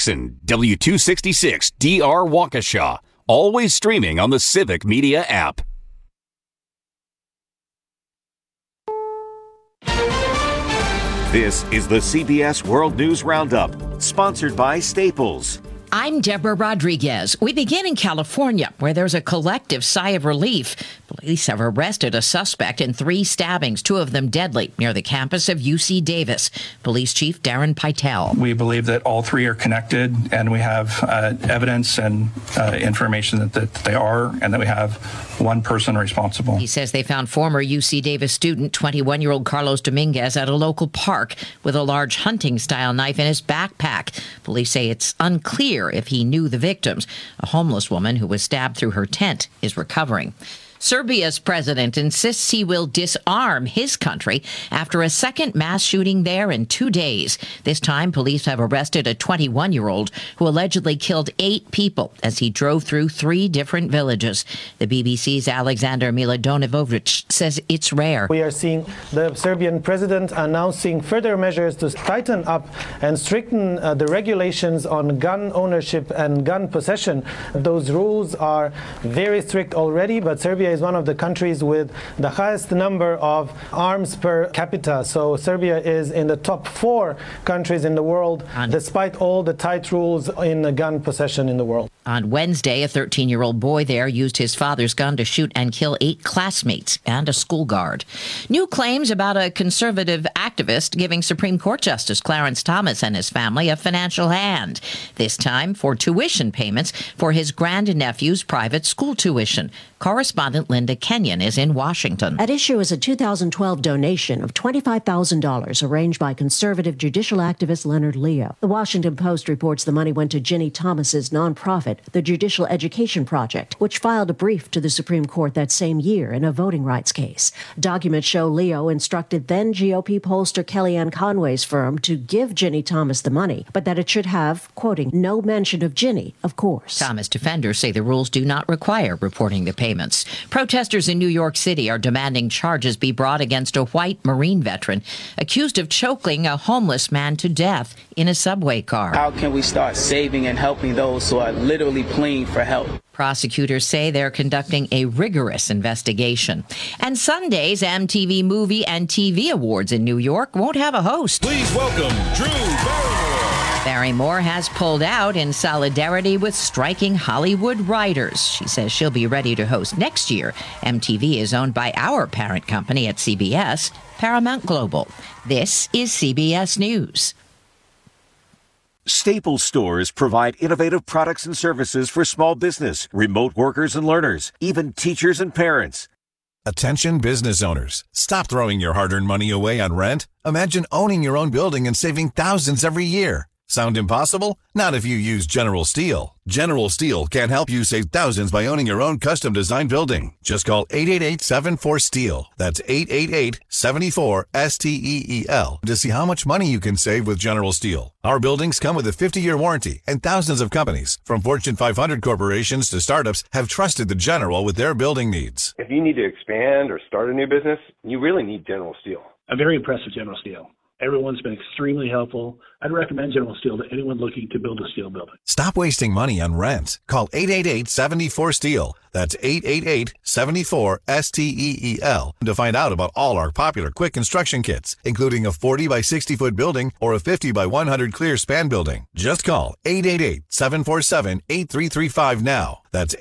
Jackson, W266 DR Waukesha. Always streaming on the Civic Media app. This is the CBS World News Roundup, sponsored by Staples. I'm Deborah Rodriguez. We begin in California, where there's a collective sigh of relief. Police have arrested a suspect in 3 stabbings, 2 of them deadly, near the campus of UC Davis. Police Chief Darren Pytel. We believe that all 3 are connected, and we have evidence and information that they are, and that we have one person responsible. He says they found former UC Davis student, 21-year-old Carlos Dominguez, at a local park with a large hunting-style knife in his backpack. Police say it's unclear if he knew the victims. A homeless woman who was stabbed through her tent is recovering. Serbia's president insists he will disarm his country after a second mass shooting there in 2 days. This time, police have arrested a 21-year-old who allegedly killed 8 people as he drove through 3 different villages. The BBC's Alexander Miladinovic says it's rare. We are seeing the Serbian president announcing further measures to tighten up and strengthen the regulations on gun ownership and gun possession. Those rules are very strict already, but Serbia is one of the countries with the highest number of arms per capita. So Serbia is in the top 4 countries in the world, despite all the tight rules in gun possession in the world. On Wednesday, a 13-year-old boy there used his father's gun to shoot and kill 8 classmates and a school guard. New claims about a conservative activist giving Supreme Court Justice Clarence Thomas and his family a financial hand, this time for tuition payments for his grandnephew's private school tuition. Correspondent Linda Kenyon is in Washington. At issue is a 2012 donation of $25,000 arranged by conservative judicial activist Leonard Leo. The Washington Post reports the money went to Ginny Thomas's nonprofit, the Judicial Education Project, which filed a brief to the Supreme Court that same year in a voting rights case. Documents show Leo instructed then GOP pollster Kellyanne Conway's firm to give Ginny Thomas the money, but that it should have, quoting, no mention of Ginny, of course. Thomas defenders say the rules do not require reporting the payments. Protesters in New York City are demanding charges be brought against a white Marine veteran accused of choking a homeless man to death in a subway car. How can we start saving and helping those who are literally pleading for help? Prosecutors say they're conducting a rigorous investigation. And Sunday's MTV Movie and TV Awards in New York won't have a host. Please welcome Drew Barrymore. Barrymore has pulled out in solidarity with striking Hollywood writers. She says she'll be ready to host next year. MTV is owned by our parent company at CBS, Paramount Global. This is CBS News. Staples stores provide innovative products and services for small business, remote workers and learners, even teachers and parents. Attention business owners. Stop throwing your hard-earned money away on rent. Imagine owning your own building and saving thousands every year. Sound impossible? Not if you use General Steel. General Steel can help you save thousands by owning your own custom-designed building. Just call 888-74-STEEL. That's 888-74-STEEL to see how much money you can save with General Steel. Our buildings come with a 50-year warranty, and thousands of companies, from Fortune 500 corporations to startups, have trusted the General with their building needs. If you need to expand or start a new business, you really need General Steel. I'm very impressed with General Steel. Everyone's been extremely helpful. I'd recommend General Steel to anyone looking to build a steel building. Stop wasting money on rent. Call 888-74-STEEL. That's 888-74-STEEL to find out about all our popular quick construction kits, including a 40 by 60 foot building or a 50 by 100 clear span building. Just call 888-747-8335 now. That's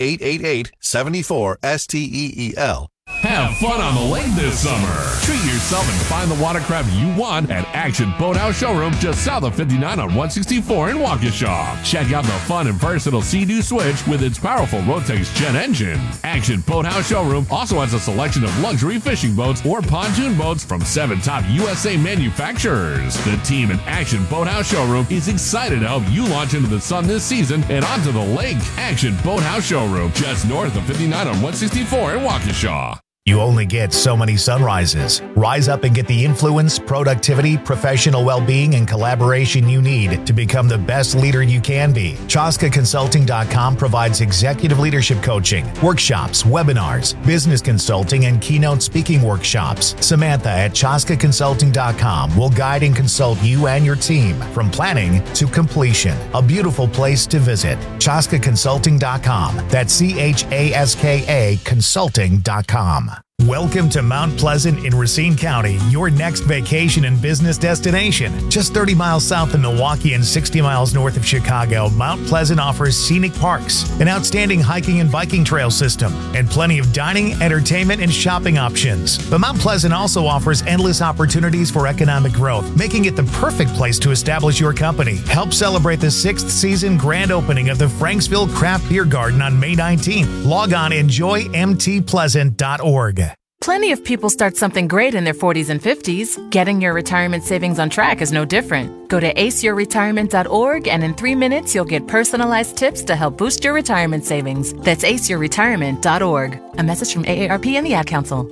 888-74-STEEL. Have fun on the lake this summer. Treat yourself and find the watercraft you want at Action Boathouse Showroom just south of 59 on 164 in Waukesha. Check out the fun and versatile Sea-Doo Switch with its powerful Rotax jet engine. Action Boathouse Showroom also has a selection of luxury fishing boats or pontoon boats from 7 top USA manufacturers. The team at Action Boathouse Showroom is excited to help you launch into the sun this season and onto the lake. Action Boathouse Showroom just north of 59 on 164 in Waukesha. You only get so many sunrises. Rise up and get the influence, productivity, professional well-being, and collaboration you need to become the best leader you can be. ChaskaConsulting.com provides executive leadership coaching, workshops, webinars, business consulting, and keynote speaking workshops. Samantha at ChaskaConsulting.com will guide and consult you and your team from planning to completion. A beautiful place to visit. ChaskaConsulting.com. That's CHASKA Consulting.com. Welcome to Mount Pleasant in Racine County, your next vacation and business destination. Just 30 miles south of Milwaukee and 60 miles north of Chicago, Mount Pleasant offers scenic parks, an outstanding hiking and biking trail system, and plenty of dining, entertainment, and shopping options. But Mount Pleasant also offers endless opportunities for economic growth, making it the perfect place to establish your company. Help celebrate the 6th season grand opening of the Franksville Craft Beer Garden on May 19th. Log on enjoymtpleasant.org. Plenty of people start something great in their 40s and 50s. Getting your retirement savings on track is no different. Go to aceyourretirement.org and in 3 minutes you'll get personalized tips to help boost your retirement savings. That's aceyourretirement.org. A message from AARP and the Ad Council.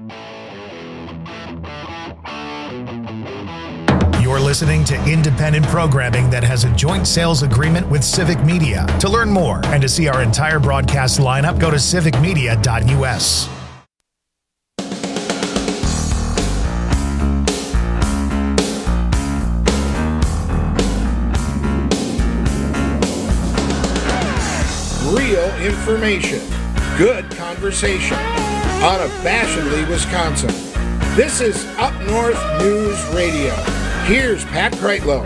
You're listening to independent programming that has a joint sales agreement with Civic Media. To learn more and to see our entire broadcast lineup, go to civicmedia.us. Real information, good conversation, unabashedly Wisconsin. This is Up North News Radio. Here's Pat Kreitlow.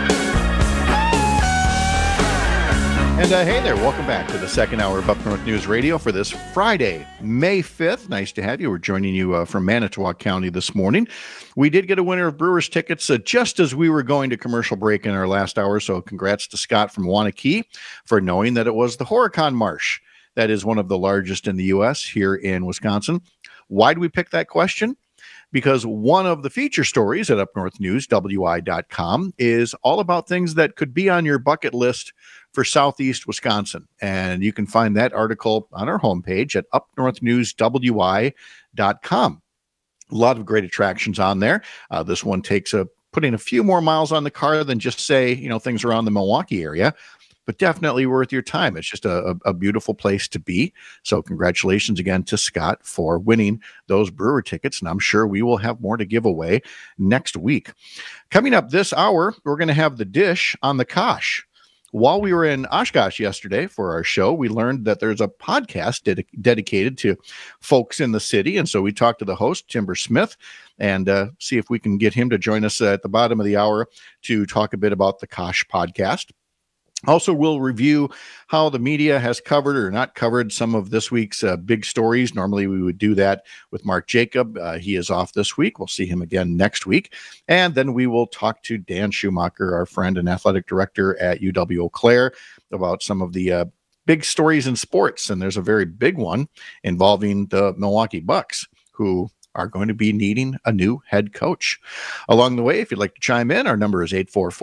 And hey there, welcome back to the second hour of Up North News Radio for this Friday, May 5th. Nice to have you. We're joining you from Manitowoc County this morning. We did get a winner of Brewers tickets just as we were going to commercial break in our last hour, so congrats to Scott from Waunakee for knowing that it was the Horicon Marsh. That is one of the largest in the U.S. here in Wisconsin. Why do we pick that question? Because one of the feature stories at UpNorthNewsWI.com is all about things that could be on your bucket list for Southeast Wisconsin. And you can find that article on our homepage at UpNorthNewsWI.com. A lot of great attractions on there. This one takes putting a few more miles on the car than just say, things around the Milwaukee area, but definitely worth your time. It's just a beautiful place to be. So congratulations again to Scott for winning those Brewer tickets. And I'm sure we will have more to give away next week. Coming up this hour, we're going to have the dish on the Kosh. While we were in Oshkosh yesterday for our show, we learned that there's a podcast dedicated to folks in the city. And so we talked to the host, Timber Smith, and see if we can get him to join us at the bottom of the hour to talk a bit about the Kosh podcast. Also, we'll review how the media has covered or not covered some of this week's big stories. Normally, we would do that with Mark Jacob. He is off this week. We'll see him again next week. And then we will talk to Dan Schumacher, our friend and athletic director at UW Eau Claire, about some of the big stories in sports. And there's a very big one involving the Milwaukee Bucks, who are going to be needing a new head coach. Along the way, if you'd like to chime in, our number is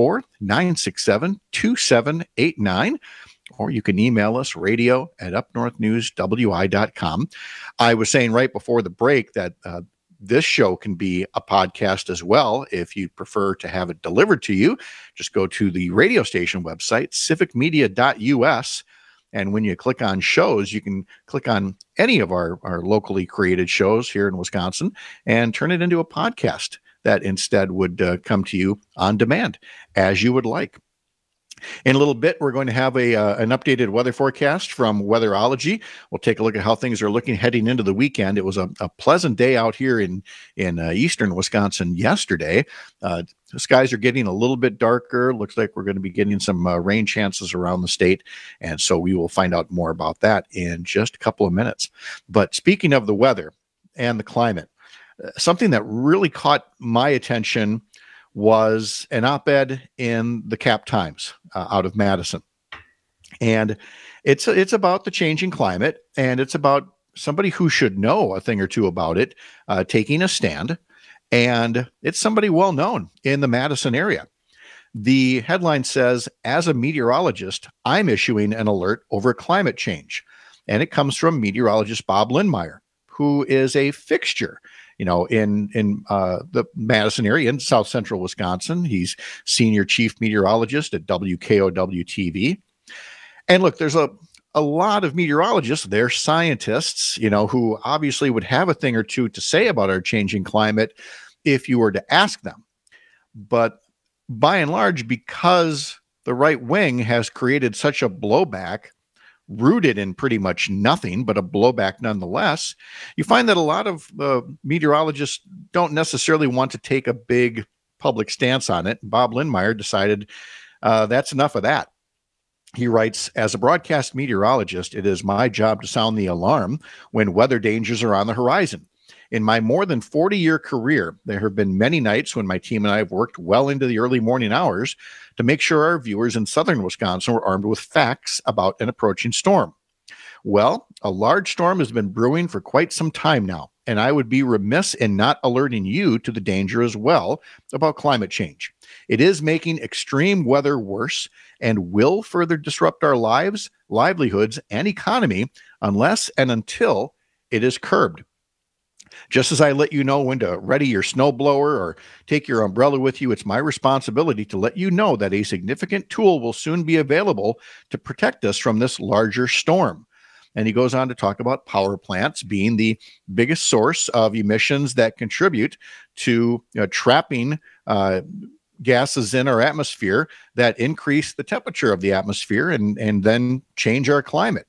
844-967-2789, or you can email us radio@upnorthnewswi.com. I was saying right before the break that this show can be a podcast as well. If you prefer to have it delivered to you, just go to the radio station website, civicmedia.us. And when you click on shows, you can click on any of our locally created shows here in Wisconsin and turn it into a podcast that instead would come to you on demand as you would like. In a little bit, we're going to have an updated weather forecast from Weatherology. We'll take a look at how things are looking heading into the weekend. It was a pleasant day out here in eastern Wisconsin yesterday. The skies are getting a little bit darker. Looks like we're going to be getting some rain chances around the state. And so we will find out more about that in just a couple of minutes. But speaking of the weather and the climate, something that really caught my attention was an op-ed in the Cap Times out of Madison. And it's about the changing climate, and it's about somebody who should know a thing or two about it, taking a stand. And it's somebody well known in the Madison area. The headline says, "As a meteorologist, I'm issuing an alert over climate change." And it comes from meteorologist Bob Lindmeyer, who is a fixture, in the Madison area in South Central Wisconsin. He's senior chief meteorologist at WKOW TV. And look, there's a lot of meteorologists, they're scientists, who obviously would have a thing or two to say about our changing climate if you were to ask them. But by and large, because the right wing has created such a blowback, rooted in pretty much nothing, but a blowback nonetheless, you find that a lot of meteorologists don't necessarily want to take a big public stance on it. Bob Lindmeier decided that's enough of that. He writes, as a broadcast meteorologist, it is my job to sound the alarm when weather dangers are on the horizon. In my more than 40-year career, there have been many nights when my team and I have worked well into the early morning hours to make sure our viewers in southern Wisconsin were armed with facts about an approaching storm. Well, a large storm has been brewing for quite some time now, and I would be remiss in not alerting you to the danger as well about climate change. It is making extreme weather worse and will further disrupt our lives, livelihoods, and economy unless and until it is curbed. Just as I let you know when to ready your snowblower or take your umbrella with you, it's my responsibility to let you know that a significant tool will soon be available to protect us from this larger storm. And he goes on to talk about power plants being the biggest source of emissions that contribute to trapping gases in our atmosphere that increase the temperature of the atmosphere and then change our climate.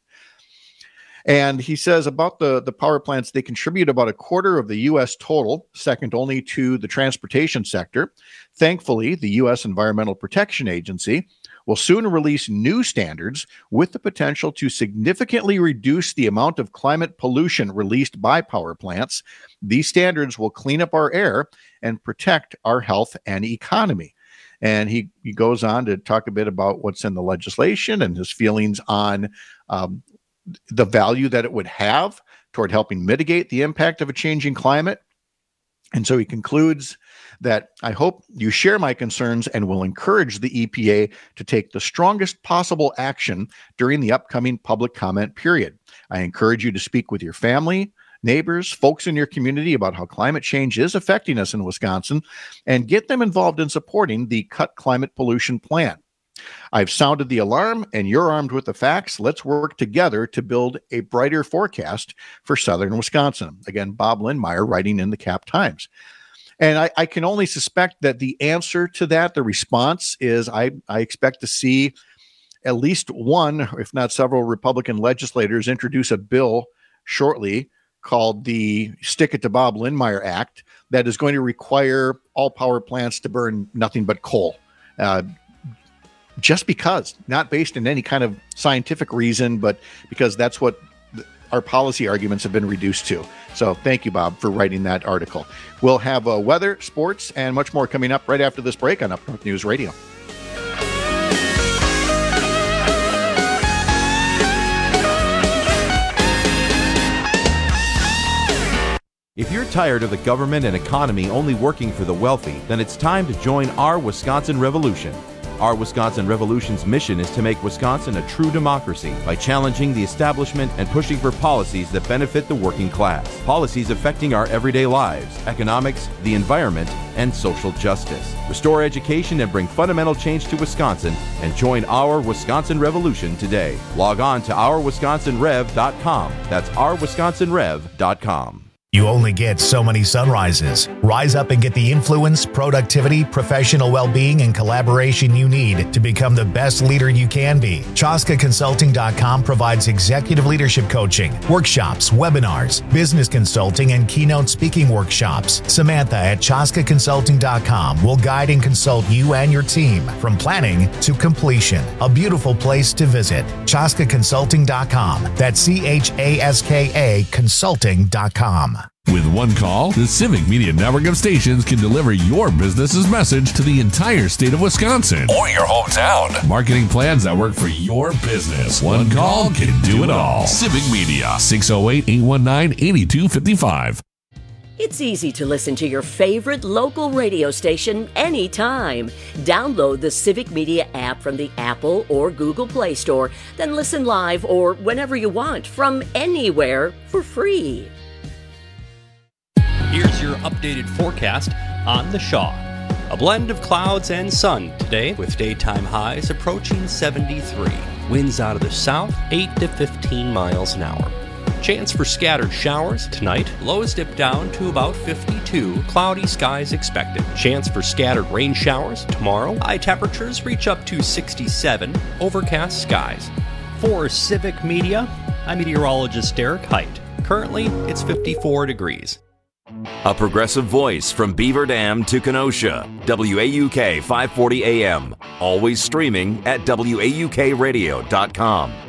And he says about the power plants, they contribute about a quarter of the U.S. total, second only to the transportation sector. Thankfully, the U.S. Environmental Protection Agency will soon release new standards with the potential to significantly reduce the amount of climate pollution released by power plants. These standards will clean up our air and protect our health and economy. And he goes on to talk a bit about what's in the legislation and his feelings on the value that it would have toward helping mitigate the impact of a changing climate. And so he concludes that I hope you share my concerns and will encourage the EPA to take the strongest possible action during the upcoming public comment period. I encourage you to speak with your family, neighbors, folks in your community about how climate change is affecting us in Wisconsin and get them involved in supporting the Cut Climate Pollution Plan. I've sounded the alarm and you're armed with the facts. Let's work together to build a brighter forecast for southern Wisconsin. Again, Bob Lindmeier writing in the Cap Times. And I can only suspect that the answer to that, the response is I expect to see at least one, if not several, Republican legislators introduce a bill shortly called the Stick It to Bob Lindmeier Act that is going to require all power plants to burn nothing but coal. Just because, not based in any kind of scientific reason, but because that's what our policy arguments have been reduced to. So thank you, Bob, for writing that article. We'll have weather, sports, and much more coming up right after this break on Up North News Radio. If you're tired of the government and economy only working for the wealthy, then it's time to join Our Wisconsin Revolution. Our Wisconsin Revolution's mission is to make Wisconsin a true democracy by challenging the establishment and pushing for policies that benefit the working class. Policies affecting our everyday lives, economics, the environment, and social justice. Restore education and bring fundamental change to Wisconsin and join Our Wisconsin Revolution today. Log on to OurWisconsinRev.com. That's OurWisconsinRev.com. You only get so many sunrises. Rise up and get the influence, productivity, professional well-being, and collaboration you need to become the best leader you can be. ChaskaConsulting.com provides executive leadership coaching, workshops, webinars, business consulting, and keynote speaking workshops. Samantha at ChaskaConsulting.com will guide and consult you and your team from planning to completion. A beautiful place to visit. ChaskaConsulting.com. That's CHASKA Consulting.com. With one call, the Civic Media Network of stations can deliver your business's message to the entire state of Wisconsin or your hometown. Marketing plans that work for your business. One call can do it all. Civic Media, 608-819-8255. It's easy to listen to your favorite local radio station anytime. Download the Civic Media app from the Apple or Google Play Store, then listen live or whenever you want from anywhere for free. Here's your updated forecast on the Shaw. A blend of clouds and sun today with daytime highs approaching 73. Winds out of the south 8 to 15 miles an hour. Chance for scattered showers tonight. Lows dip down to about 52. Cloudy skies expected. Chance for scattered rain showers tomorrow. High temperatures reach up to 67. Overcast skies. For Civic Media, I'm meteorologist Derek Height. Currently, it's 54 degrees. A progressive voice from Beaver Dam to Kenosha. WAUK 540 AM. Always streaming at WAUKradio.com.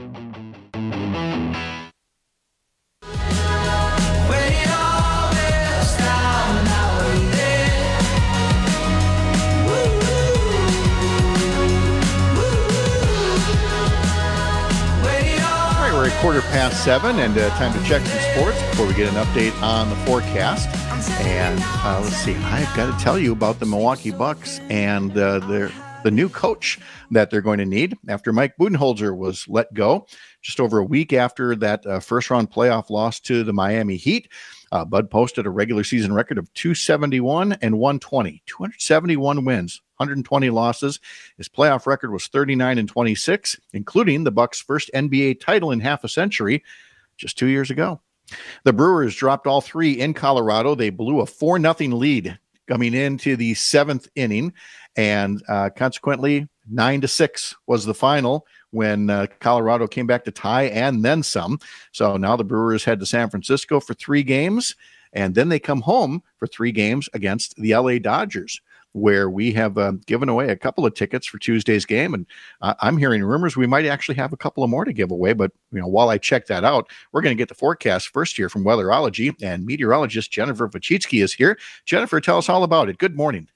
Quarter past 7, and time to check some sports before we get an update on the forecast. And let's see, I've got to tell you about the Milwaukee Bucks and the new coach that they're going to need after Mike Budenholzer was let go just over a week after that first-round playoff loss to the Miami Heat. Bud posted a regular season record of 271 and 120, 271 wins, 120 losses. His playoff record was 39 and 26, including the Bucks' first NBA title in half a century just 2 years ago. The Brewers dropped all three in Colorado. They blew a 4-0 lead coming into the seventh inning, and consequently 9-6 was the final when Colorado came back to tie and then some. So now the Brewers head to San Francisco for 3 games, and then they come home for 3 games against the LA Dodgers, where we have given away a couple of tickets for Tuesday's game. And I'm hearing rumors we might actually have a couple of more to give away. But while I check that out, we're going to get the forecast first here from Weatherology, and meteorologist Jennifer Wojcicki is here. Jennifer, tell us all about it. Good morning.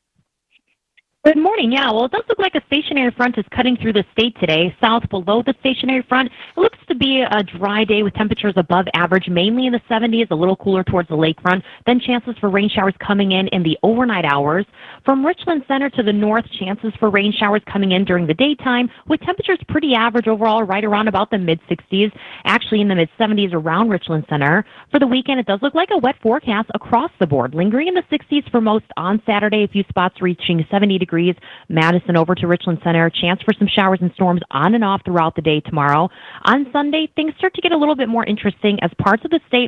Good morning. Yeah, well, it does look like a stationary front is cutting through the state today. South below the stationary front, it looks to be a dry day with temperatures above average, mainly in the 70s, a little cooler towards the lakefront. Then chances for rain showers coming in the overnight hours. From Richland Center to the north, chances for rain showers coming in during the daytime, with temperatures pretty average overall, right around about the mid-60s, actually in the mid-70s around Richland Center. For the weekend, it does look like a wet forecast across the board, lingering in the 60s for most on Saturday, a few spots reaching 70 degrees. Madison over to Richland Center. Chance for some showers and storms on and off throughout the day tomorrow. On Sunday, things start to get a little bit more interesting as parts of the state,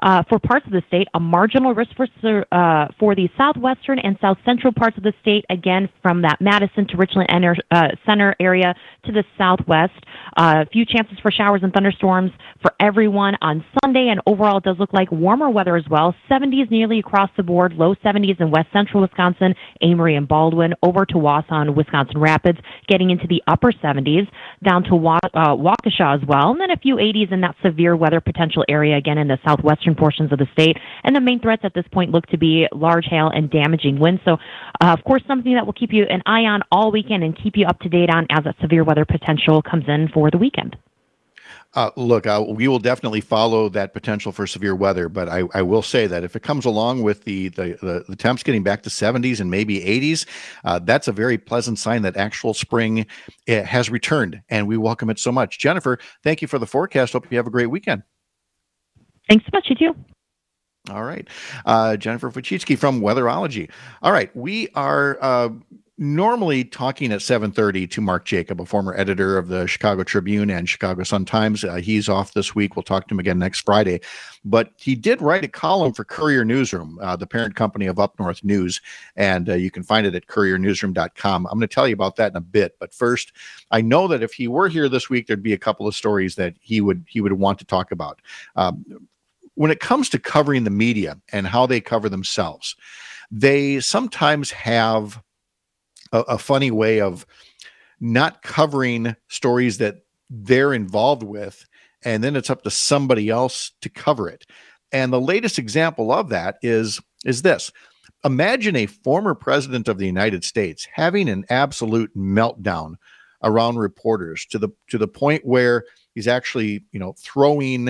a marginal risk for the southwestern and south central parts of the state, again, from that Madison to Richland Center area to the southwest. A few chances for showers and thunderstorms for everyone on Sunday, and overall it does look like warmer weather as well. 70s nearly across the board, low 70s in west central Wisconsin, Amory and Baldwin, over to Wausau, Wisconsin Rapids, getting into the upper 70s, down to Waukesha as well, and then a few 80s in that severe weather potential area, again, in the southwestern portions of the state. And the main threats at this point look to be large hail and damaging winds. So, of course, something that we'll keep you an eye on all weekend and keep you up to date on as that severe weather potential comes in for the weekend. Look, we will definitely follow that potential for severe weather, but I will say that if it comes along with the temps getting back to 70s and maybe 80s, that's a very pleasant sign that actual spring has returned, and we welcome it so much. Jennifer, thank you for the forecast. Hope you have a great weekend. Thanks so much. You too. All right. Jennifer Wojcicki from Weatherology. All right. We are normally talking at 7:30 to Mark Jacob, a former editor of the Chicago Tribune and Chicago Sun-Times. He's off this week. We'll talk to him again next Friday. But he did write a column for Courier Newsroom, the parent company of Up North News, and you can find it at couriernewsroom.com. I'm going to tell you about that in a bit. But first, I know that if he were here this week, there'd be a couple of stories that he would want to talk about. When it comes to covering the media and how they cover themselves, they sometimes have a funny way of not covering stories that they're involved with, and then it's up to somebody else to cover it. And the latest example of that is this. Imagine a former president of the United States having an absolute meltdown around reporters to the point where he's actually, throwing,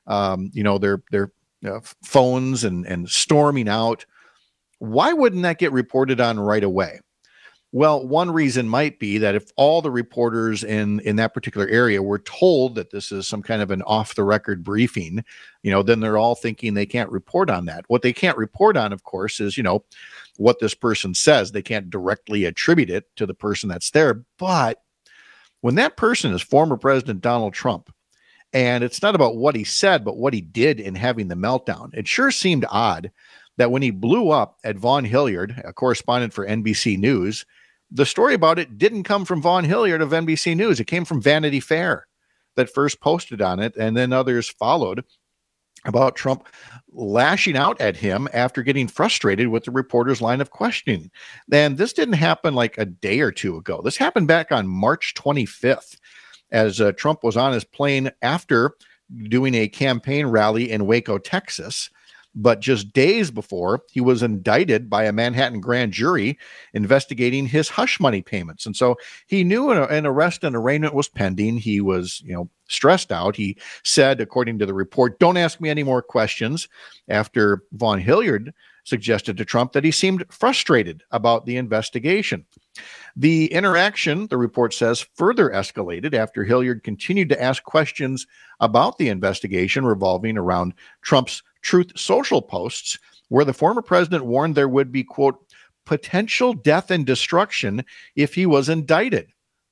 their phones and storming out. Why wouldn't that get reported on right away? Well, one reason might be that if all the reporters in that particular area were told that this is some kind of an off-the-record briefing, then they're all thinking they can't report on that. What they can't report on, of course, is, what this person says. They can't directly attribute it to the person that's there. But when that person is former President Donald Trump, and it's not about what he said, but what he did in having the meltdown, it sure seemed odd that when he blew up at Vaughn Hilliard, a correspondent for NBC News, the story about it didn't come from Vaughn Hilliard of NBC News. It came from Vanity Fair that first posted on it, and then others followed about Trump lashing out at him after getting frustrated with the reporter's line of questioning. And this didn't happen like a day or two ago. This happened back on March 25th as Trump was on his plane after doing a campaign rally in Waco, Texas. But just days before, he was indicted by a Manhattan grand jury investigating his hush money payments. And so he knew an arrest and arraignment was pending. He was, stressed out. He said, according to the report, "Don't ask me any more questions," after Vaughn Hilliard suggested to Trump that he seemed frustrated about the investigation. The interaction, the report says, further escalated after Hilliard continued to ask questions about the investigation revolving around Trump's Truth Social posts, where the former president warned there would be, quote, potential death and destruction if he was indicted.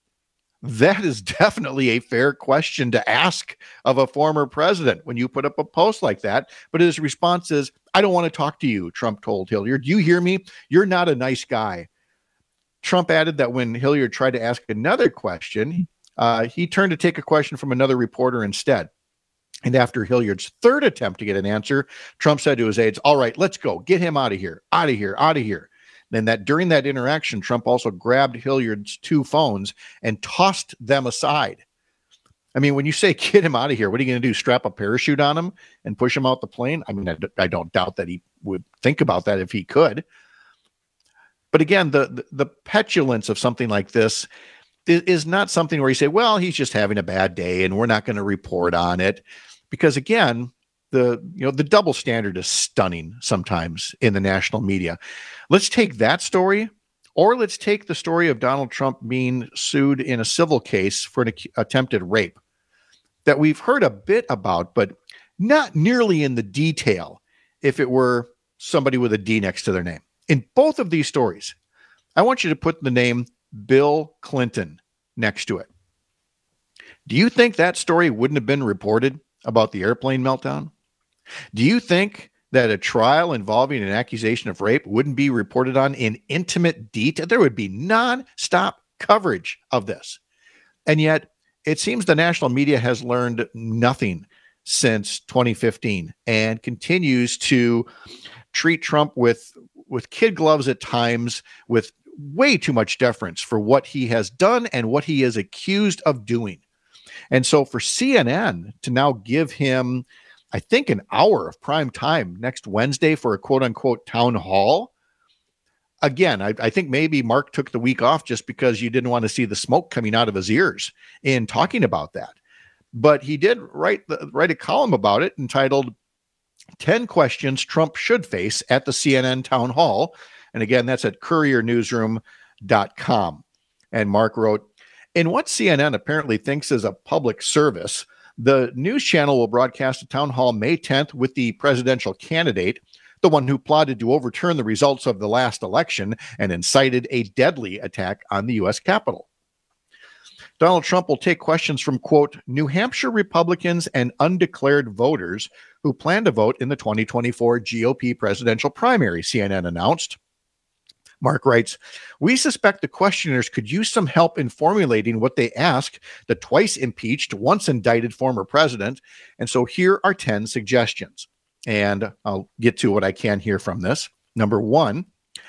That is definitely a fair question to ask of a former president when you put up a post like that. But his response is, "I don't want to talk to you," Trump told Hilliard. "You hear me? You're not a nice guy." Trump added that when Hilliard tried to ask another question, he turned to take a question from another reporter instead. And after Hilliard's third attempt to get an answer, Trump said to his aides, "All right, let's go. Get him out of here, out of here, out of here." Then during that interaction, Trump also grabbed Hilliard's two phones and tossed them aside. I mean, when you say get him out of here, what are you going to do? Strap a parachute on him and push him out the plane? I mean, I don't doubt that he would think about that if he could. But again, the petulance of something like this is not something where you say, well, he's just having a bad day and we're not going to report on it. Because again, the double standard is stunning sometimes in the national media. Let's take that story, or let's take the story of Donald Trump being sued in a civil case for an attempted rape that we've heard a bit about, but not nearly in the detail if it were somebody with a D next to their name. In both of these stories, I want you to put the name Bill Clinton next to it. Do you think that story wouldn't have been reported about the airplane meltdown? Do you think that a trial involving an accusation of rape wouldn't be reported on in intimate detail? There would be non-stop coverage of this. And yet, it seems the national media has learned nothing since 2015 and continues to treat Trump with kid gloves at times, with way too much deference for what he has done and what he is accused of doing. And so for CNN to now give him, I think, an hour of prime time next Wednesday for a quote-unquote town hall. Again, I think maybe Mark took the week off just because you didn't want to see the smoke coming out of his ears in talking about that. But he did write a column about it entitled 10 Questions Trump Should Face at the CNN Town Hall. And again, that's at couriernewsroom.com. And Mark wrote, in what CNN apparently thinks is a public service, the news channel will broadcast a town hall May 10th with the presidential candidate, the one who plotted to overturn the results of the last election and incited a deadly attack on the U.S. Capitol. Donald Trump will take questions from, quote, New Hampshire Republicans and undeclared voters who plan to vote in the 2024 GOP presidential primary, CNN announced. Mark writes, we suspect the questioners could use some help in formulating what they ask the twice impeached, once indicted former president. And so here are 10 suggestions. And I'll get to what I can here from this. Number one,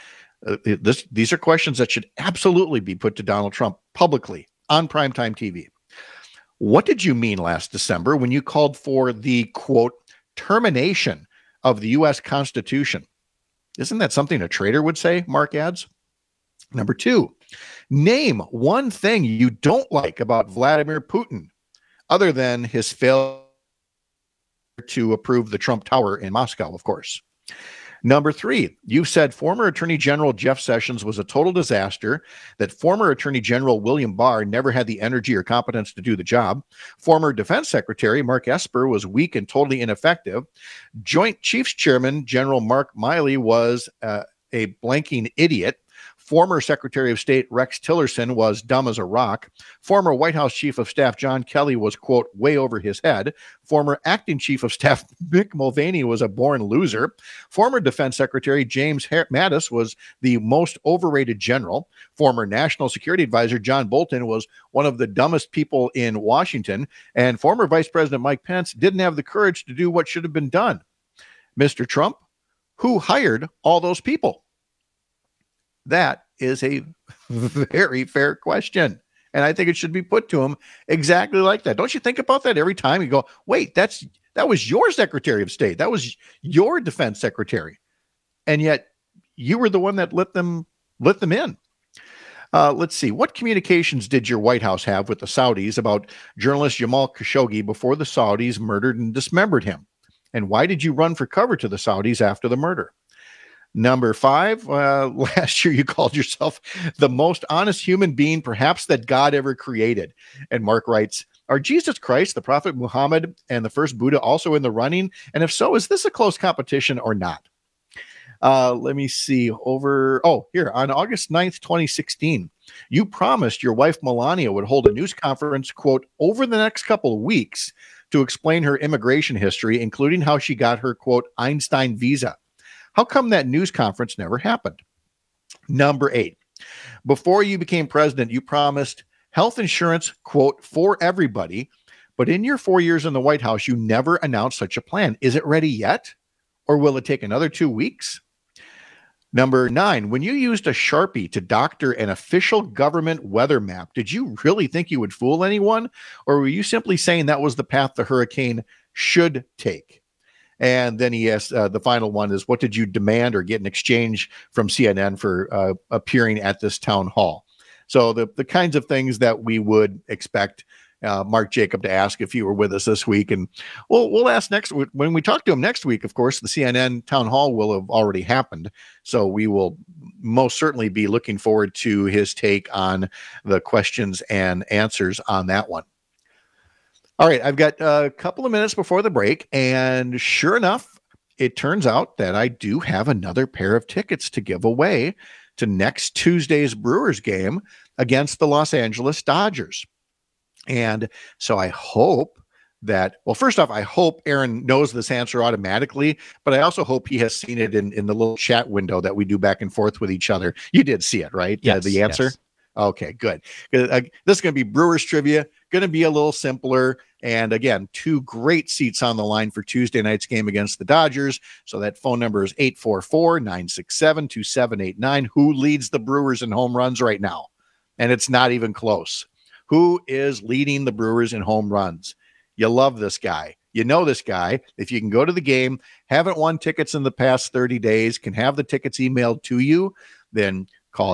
these are questions that should absolutely be put to Donald Trump publicly on primetime TV. What did you mean last December when you called for the, quote, termination of the U.S. Constitution? Isn't that something a traitor would say, Mark adds? Number two, name one thing you don't like about Vladimir Putin, other than his failure to approve the Trump Tower in Moscow, of course. Number 3, you've said former Attorney General Jeff Sessions was a total disaster, that former Attorney General William Barr never had the energy or competence to do the job. Former Defense Secretary Mark Esper was weak and totally ineffective. Joint Chiefs Chairman General Mark Milley was a blanking idiot. Former Secretary of State Rex Tillerson was dumb as a rock. Former White House Chief of Staff John Kelly was, quote, way over his head. Former Acting Chief of Staff Mick Mulvaney was a born loser. Former Defense Secretary James Mattis was the most overrated general. Former National Security Advisor John Bolton was one of the dumbest people in Washington. And former Vice President Mike Pence didn't have the courage to do what should have been done. Mr. Trump, who hired all those people? That is a very fair question. And I think it should be put to him exactly like that. Don't you think about that every time you go, wait, that was your Secretary of State. That was your Defense Secretary. And yet you were the one that let them in. Let's see. What communications did your White House have with the Saudis about journalist Jamal Khashoggi before the Saudis murdered and dismembered him? And why did you run for cover to the Saudis after the murder? Number 5, last year you called yourself the most honest human being perhaps that God ever created. And Mark writes, are Jesus Christ, the Prophet Muhammad, and the first Buddha also in the running? And if so, is this a close competition or not? Let me see. Here, on August 9th, 2016, you promised your wife Melania would hold a news conference, quote, over the next couple of weeks to explain her immigration history, including how she got her, quote, Einstein visa. How come that news conference never happened? Number 8, before you became president, you promised health insurance, quote, for everybody, but in your 4 years in the White House, you never announced such a plan. Is it ready yet? Or will it take another 2 weeks? Number 9, when you used a Sharpie to doctor an official government weather map, did you really think you would fool anyone? Or were you simply saying that was the path the hurricane should take? And then he asked, the final one is, what did you demand or get in exchange from CNN for appearing at this town hall? So the kinds of things that we would expect Mark Jacob to ask if he were with us this week. And we'll ask next week. When we talk to him next week, of course, the CNN town hall will have already happened. So we will most certainly be looking forward to his take on the questions and answers on that one. All right, I've got a couple of minutes before the break, and sure enough, it turns out that I do have another pair of tickets to give away to next Tuesday's Brewers game against the Los Angeles Dodgers. And so I hope that, well, first off, I hope Aaron knows this answer automatically, but I also hope he has seen it in the little chat window that we do back and forth with each other. You did see it, right? Yes, the answer? Yes. Okay, good. This is going to be Brewers trivia, going to be a little simpler. And again, 2 great seats on the line for Tuesday night's game against the Dodgers. So that phone number is 844-967-2789. Who leads the Brewers in home runs right now? And it's not even close. Who is leading the Brewers in home runs? You love this guy. You know this guy. If you can go to the game, haven't won tickets in the past 30 days, can have the tickets emailed to you, then call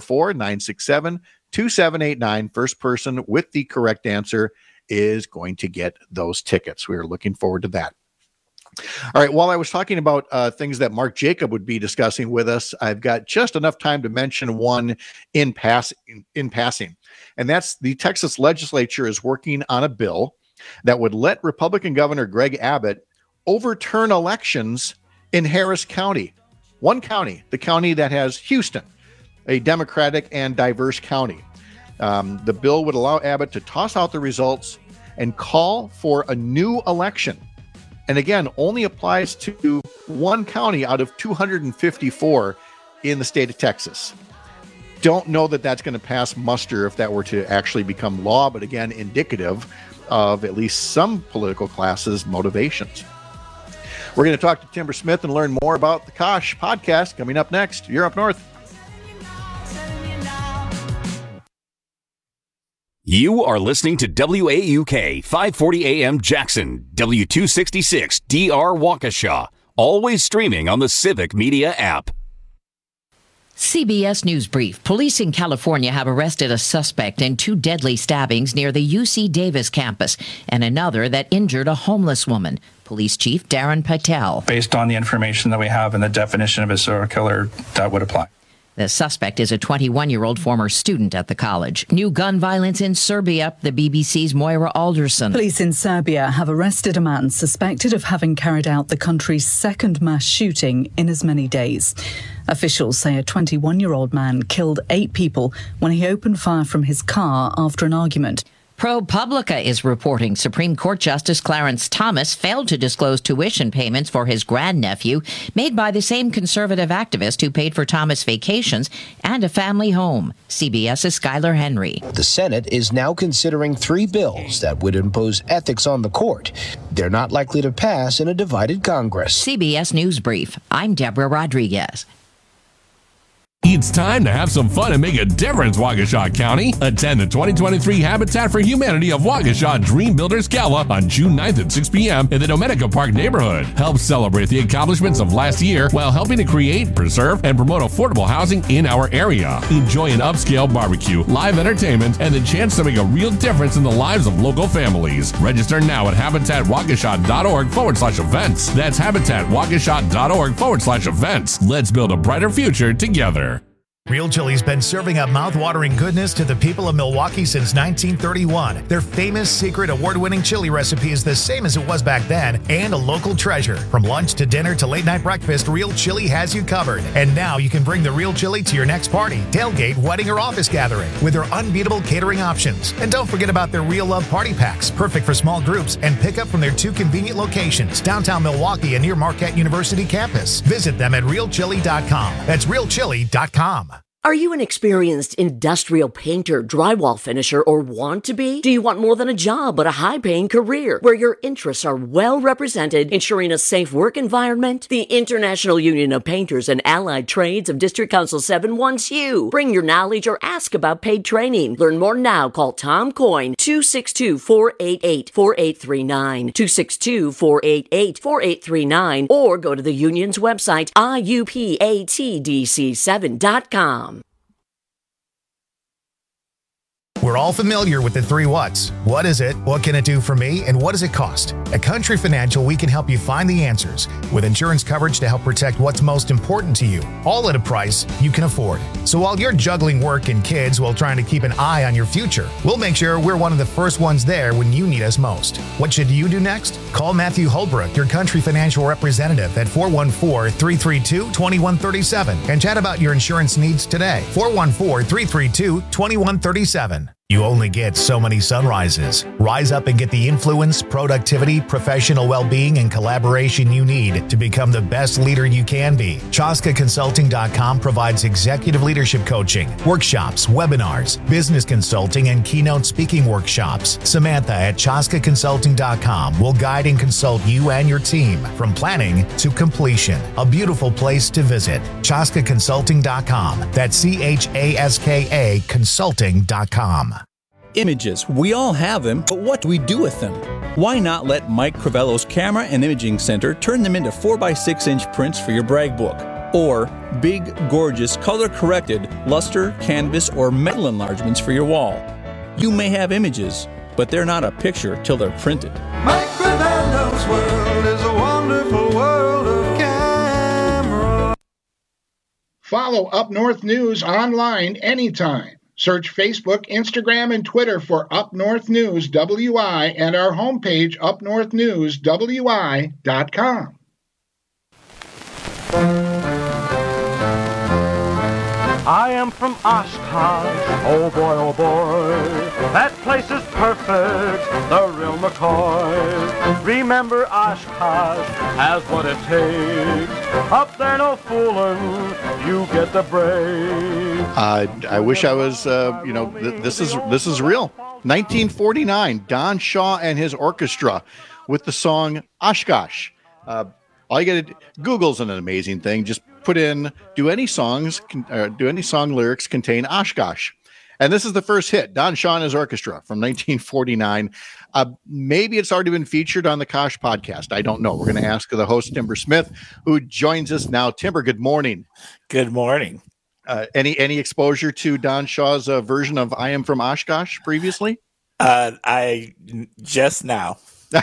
844-967-2789. First person with the correct answer is going to get those tickets. We are looking forward to that. All right. While I was talking about things that Mark Jacob would be discussing with us, I've got just enough time to mention one in passing. And that's the Texas legislature is working on a bill that would let Republican Governor Greg Abbott overturn elections in Harris County. One county, the county that has Houston, a Democratic and diverse county. The bill would allow Abbott to toss out the results and call for a new election. And again, only applies to one county out of 254 in the state of Texas. Don't know that that's going to pass muster if that were to actually become law, but again, indicative of at least some political classes' motivations. We're going to talk to Timber Smith and learn more about the Kosh podcast coming up next. You're Up North. You are listening to WAUK 540 AM Jackson, W266 DR Waukesha, always streaming on the Civic Media app. CBS News Brief. Police in California have arrested a suspect in 2 deadly stabbings near the UC Davis campus and another that injured a homeless woman. Police Chief Darren Patel. Based on the information that we have and the definition of a serial killer, that would apply. The suspect is a 21-year-old former student at the college. New gun violence in Serbia. The BBC's Moira Alderson. Police in Serbia have arrested a man suspected of having carried out the country's second mass shooting in as many days. Officials say a 21-year-old man killed 8 people when he opened fire from his car after an argument. ProPublica is reporting Supreme Court Justice Clarence Thomas failed to disclose tuition payments for his grandnephew made by the same conservative activist who paid for Thomas' vacations and a family home. CBS's Skylar Henry. The Senate is now considering 3 bills that would impose ethics on the court. They're not likely to pass in a divided Congress. CBS News Brief. I'm Deborah Rodriguez. It's time to have some fun and make a difference, Waukesha County. Attend the 2023 Habitat for Humanity of Waukesha Dream Builders Gala on June 9th at 6 p.m. in the Dominica Park neighborhood. Help celebrate the accomplishments of last year while helping to create, preserve, and promote affordable housing in our area. Enjoy an upscale barbecue, live entertainment, and the chance to make a real difference in the lives of local families. Register now at habitatwaukesha.org/events. That's habitatwaukesha.org/events. Let's build a brighter future together. Real Chili's been serving up mouth-watering goodness to the people of Milwaukee since 1931. Their famous secret award-winning chili recipe is the same as it was back then and a local treasure. From lunch to dinner to late-night breakfast, Real Chili has you covered. And now you can bring the Real Chili to your next party, tailgate, wedding, or office gathering with their unbeatable catering options. And don't forget about their Real Love Party Packs, perfect for small groups, and pick up from their 2 convenient locations, downtown Milwaukee and near Marquette University campus. Visit them at realchili.com. That's realchili.com. Are you an experienced industrial painter, drywall finisher, or want to be? Do you want more than a job but a high-paying career where your interests are well represented, ensuring a safe work environment? The International Union of Painters and Allied Trades of District Council 7 wants you. Bring your knowledge or ask about paid training. Learn more now. Call Tom Coyne, 262-488-4839, 262-488-4839, or go to the union's website, iupatdc7.com. We're all familiar with the 3 whats. What is it? What can it do for me? And what does it cost? At Country Financial, we can help you find the answers with insurance coverage to help protect what's most important to you, all at a price you can afford. So while you're juggling work and kids while trying to keep an eye on your future, we'll make sure we're one of the first ones there when you need us most. What should you do next? Call Matthew Holbrook, your Country Financial representative, at 414-332-2137 and chat about your insurance needs today. 414-332-2137. You only get so many sunrises. Rise up and get the influence, productivity, professional well-being, and collaboration you need to become the best leader you can be. ChaskaConsulting.com provides executive leadership coaching, workshops, webinars, business consulting, and keynote speaking workshops. Samantha at ChaskaConsulting.com will guide and consult you and your team from planning to completion. A beautiful place to visit. ChaskaConsulting.com. That's CHASKA Consulting.com. Images. We all have them, but what do we do with them? Why not let Mike Crivello's Camera and Imaging Center turn them into 4x6-inch prints for your brag book? Or big, gorgeous, color-corrected luster, canvas, or metal enlargements for your wall? You may have images, but they're not a picture till they're printed. Mike Crivello's world is a wonderful world of camera. Follow Up North News online anytime. Search Facebook, Instagram, and Twitter for Up North News WI and our homepage, upnorthnewswi.com. I am from Oshkosh, oh boy, that place is perfect, the real McCoy. Remember Oshkosh has what it takes, up there no fooling, you get the break. I wish I was, this is real. 1949, Don Shaw and his orchestra with the song Oshkosh. All you got to Google's an amazing thing. Just put in, do any song lyrics contain Oshkosh? And this is the first hit, Don Shaw and his orchestra from 1949. Maybe it's already been featured on the Kosh podcast. I don't know. We're going to ask the host, Timber Smith, who joins us now. Timber, good morning. Good morning. Any exposure to Don Shaw's version of "I Am from Oshkosh" previously? I just now.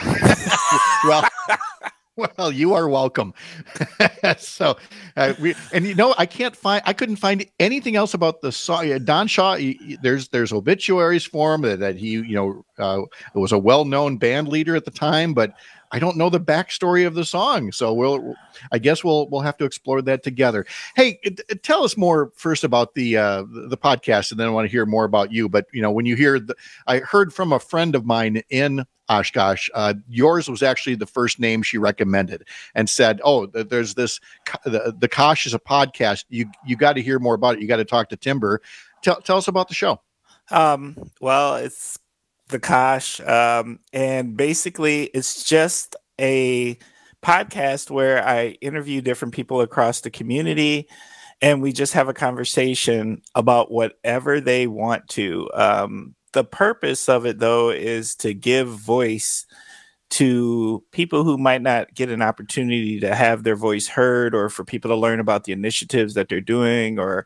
Well, you are welcome. So, I couldn't find anything else about the song. Don Shaw, there's obituaries for him that he, was a well-known band leader at the time, but I don't know the backstory of the song. So I guess we'll have to explore that together. Hey, tell us more first about the podcast, and then I want to hear more about you. But when you hear I heard from a friend of mine in Oshkosh, yours was actually the first name she recommended and said, "Oh, there's this, the Kosh is a podcast. You got to hear more about it. You got to talk to Timber." Tell us about the show. Well, it's the Kosh, and basically it's just a podcast where I interview different people across the community, and we just have a conversation about whatever they want to. The purpose of it, though, is to give voice to people who might not get an opportunity to have their voice heard, or for people to learn about the initiatives that they're doing, or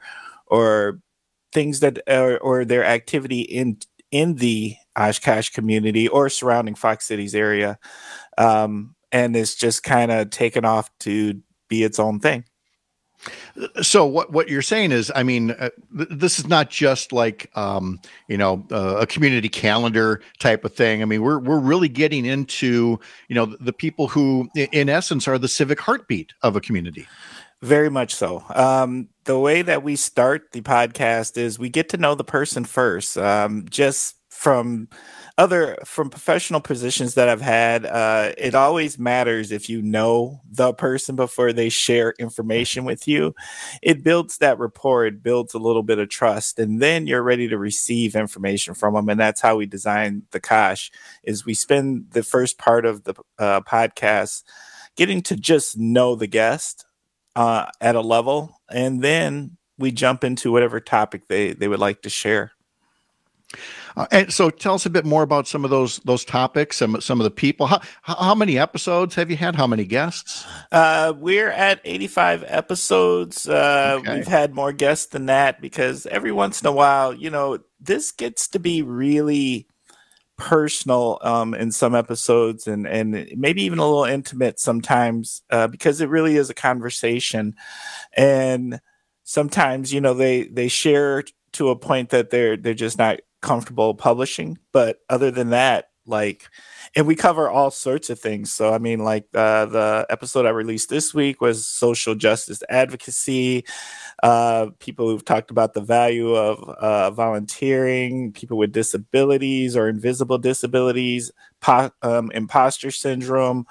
things that or their activity in the Oshkosh community or surrounding Fox Cities area. And it's just kind of taken off to be its own thing. So what you're saying is, I mean, this is not just like, a community calendar type of thing. I mean, we're really getting into, the people who in essence are the civic heartbeat of a community. Very much so. The way that we start the podcast is we get to know the person first, just from professional positions that I've had. It always matters if you know the person before they share information with you. It builds that rapport. It builds a little bit of trust, and then you're ready to receive information from them. And that's how we design the Kosh. Is we spend the first part of the podcast getting to just know the guest at a level, and then we jump into whatever topic they would like to share. And so tell us a bit more about some of those topics, some of the people. How many episodes have you had? How many guests? We're at 85 episodes. Okay. We've had more guests than that because every once in a while, this gets to be really personal in some episodes, and maybe even a little intimate sometimes, because it really is a conversation. And sometimes, they share to a point that they're just not comfortable publishing. But other than that, and we cover all sorts of things. So, I mean, the episode I released this week was social justice advocacy, people who've talked about the value of volunteering, people with disabilities or invisible disabilities, imposter syndrome.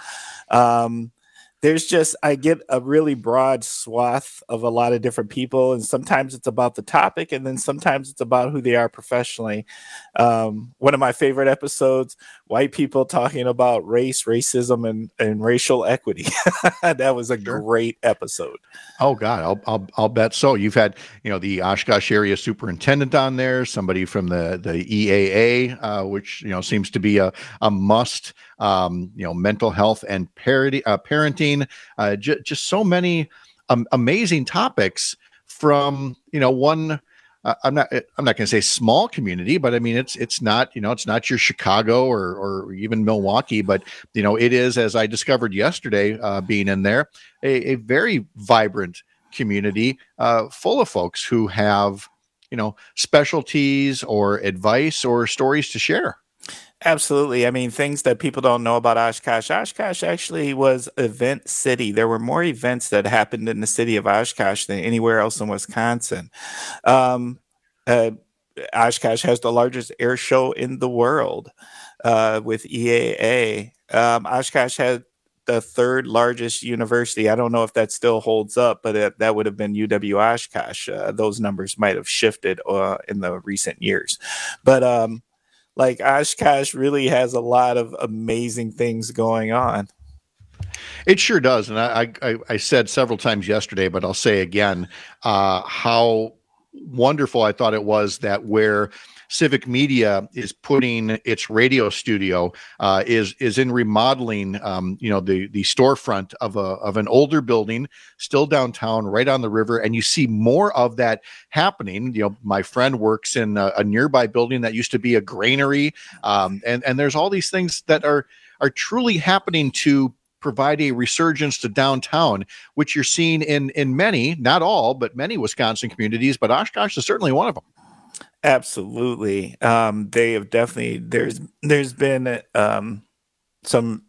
I get a really broad swath of a lot of different people, and sometimes it's about the topic, and then sometimes it's about who they are professionally. One of my favorite episodes, white people talking about race, racism, and racial equity. That was a great episode. Oh God, I'll bet so. You've had, the Oshkosh area superintendent on there, somebody from the EAA, which, seems to be a must. Mental health and parenting, just so many amazing topics from, one, I'm not going to say small community, but I mean, it's not your Chicago or even Milwaukee, but, it is, as I discovered yesterday, being in there, a very vibrant community, full of folks who have, specialties or advice or stories to share. Absolutely. I mean, things that people don't know about Oshkosh. Oshkosh actually was event city. There were more events that happened in the city of Oshkosh than anywhere else in Wisconsin. Oshkosh has the largest air show in the world with EAA. Oshkosh had the third largest university. I don't know if that still holds up, but that would have been UW Oshkosh. Those numbers might have shifted in the recent years. But Oshkosh really has a lot of amazing things going on. It sure does. And I said several times yesterday, but I'll say again, how wonderful I thought it was that where Civic Media is putting its radio studio is in remodeling, the storefront of an older building, still downtown, right on the river, and you see more of that happening. My friend works in a nearby building that used to be a granary, and there's all these things that are truly happening to provide a resurgence to downtown, which you're seeing in many, not all, but many Wisconsin communities, but Oshkosh is certainly one of them. Absolutely. They have definitely, there's been some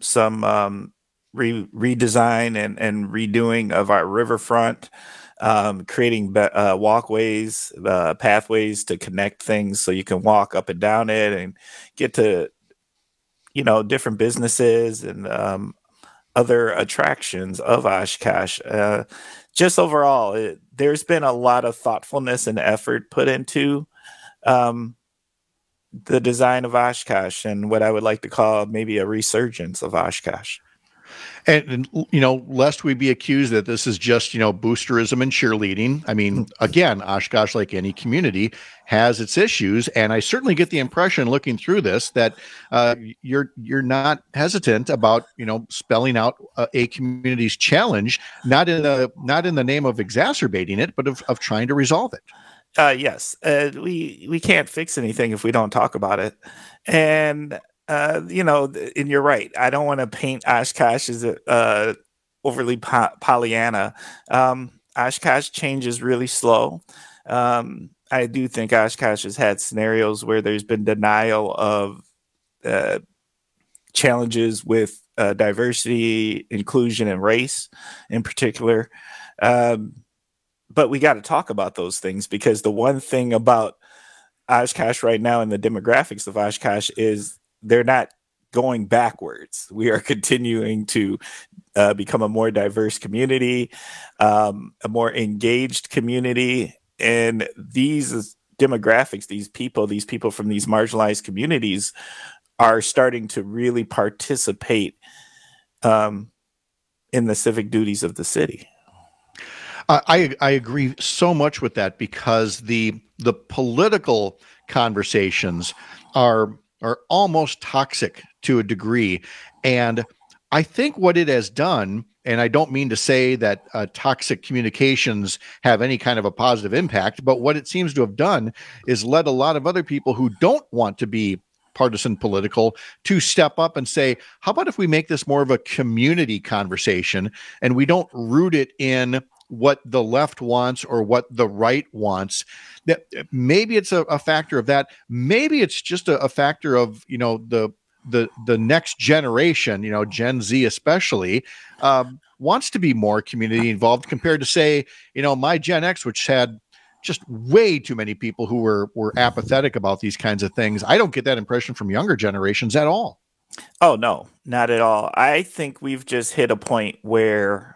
redesign and redoing of our riverfront, creating walkways, pathways to connect things so you can walk up and down it and get to, different businesses and other attractions of Oshkosh. Just overall, there's been a lot of thoughtfulness and effort put into the design of Oshkosh and what I would like to call maybe a resurgence of Oshkosh. And lest we be accused that this is just, boosterism and cheerleading. I mean, again, Oshkosh, like any community, has its issues. And I certainly get the impression looking through this that you're not hesitant about, spelling out a community's challenge, not in the name of exacerbating it, but of trying to resolve it. Yes. We can't fix anything if we don't talk about it. And and you're right. I don't want to paint Oshkosh as overly Pollyanna. Oshkosh changes really slow. I do think Oshkosh has had scenarios where there's been denial of challenges with diversity, inclusion, and race in particular. But we got to talk about those things, because the one thing about Oshkosh right now and the demographics of Oshkosh is they're not going backwards. We are continuing to become a more diverse community, a more engaged community. And these demographics, these people from these marginalized communities are starting to really participate in the civic duties of the city. I agree so much with that, because the political conversations are almost toxic to a degree. And I think what it has done, and I don't mean to say that toxic communications have any kind of a positive impact, but what it seems to have done is led a lot of other people who don't want to be partisan political to step up and say, how about if we make this more of a community conversation and we don't root it in what the left wants or what the right wants? That maybe it's a factor of that. Maybe it's just a factor of, the next generation, Gen Z especially, wants to be more community involved compared to, say, my Gen X, which had just way too many people who were apathetic about these kinds of things. I don't get that impression from younger generations at all. Oh, no, not at all. I think we've just hit a point where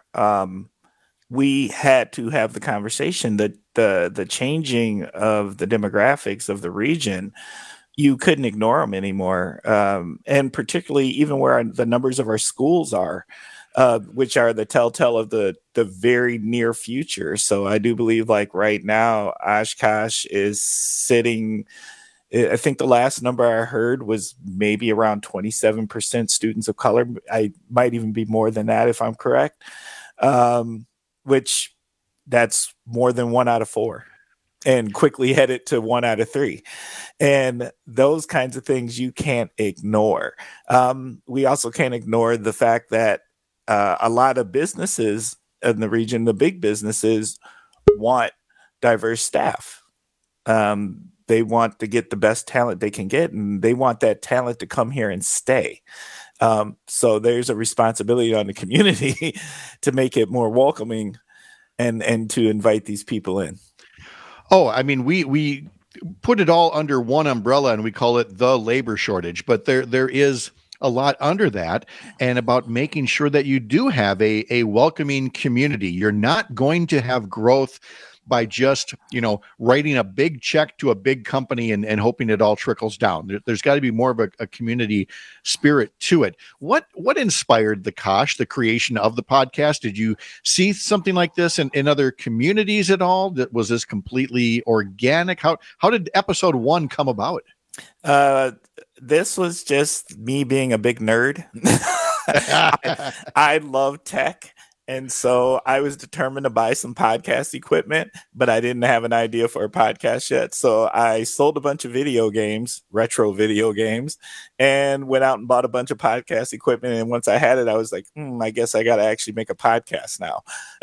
we had to have the conversation that the changing of the demographics of the region, you couldn't ignore them anymore. And particularly even where the numbers of our schools are, which are the telltale of the very near future. So I do believe, like right now, Oshkosh is sitting, I think the last number I heard was maybe around 27% students of color. I might even be more than that if I'm correct. Which that's more than 1 out of 4, and quickly headed to 1 out of 3. And those kinds of things you can't ignore. We also can't ignore the fact that a lot of businesses in the region, the big businesses, want diverse staff. They want to get the best talent they can get, and they want that talent to come here and stay. So there's a responsibility on the community to make it more welcoming and to invite these people in. Oh, I mean, we put it all under one umbrella and we call it the labor shortage, but there is a lot under that, and about making sure that you do have a welcoming community. You're not going to have growth by just, writing a big check to a big company and hoping it all trickles down. There's got to be more of a community spirit to it. What inspired the Kosh, the creation of the podcast? Did you see something like this in other communities at all? Was this completely organic? How did episode 1 come about? This was just me being a big nerd. I love tech. And so I was determined to buy some podcast equipment, but I didn't have an idea for a podcast yet. So I sold a bunch of video games, retro video games, and went out and bought a bunch of podcast equipment. And once I had it, I was like, I guess I got to actually make a podcast now.